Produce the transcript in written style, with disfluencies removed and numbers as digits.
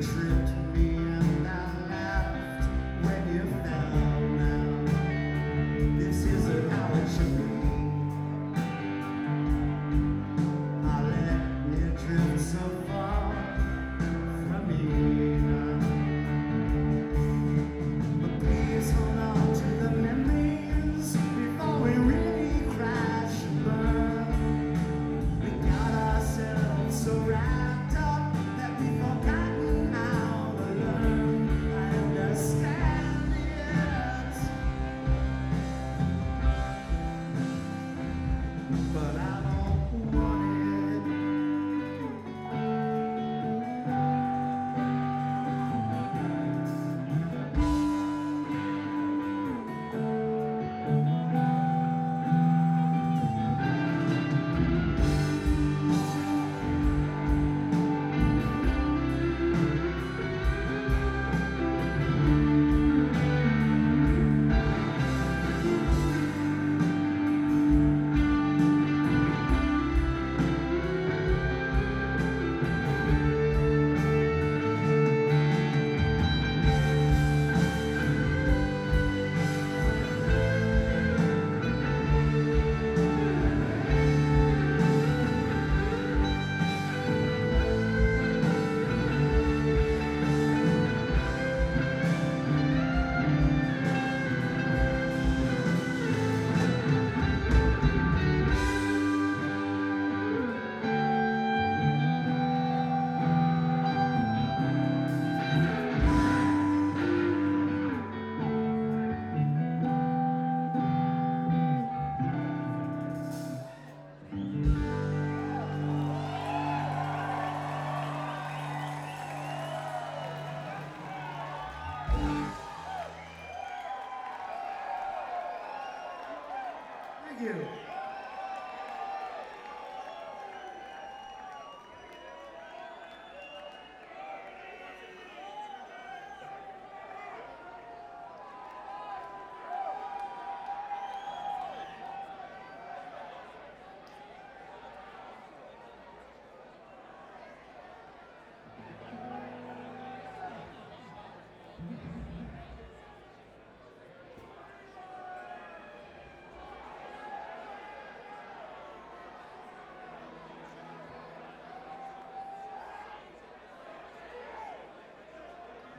tricked me and I laughed when you found out this isn't how it should be. I let you drift so far from me now. But please hold on to the memories before we really crash and burn. We got ourselves so wrapped up that we've forgotten how to learn. I understand it, but I don't want it. Thank you.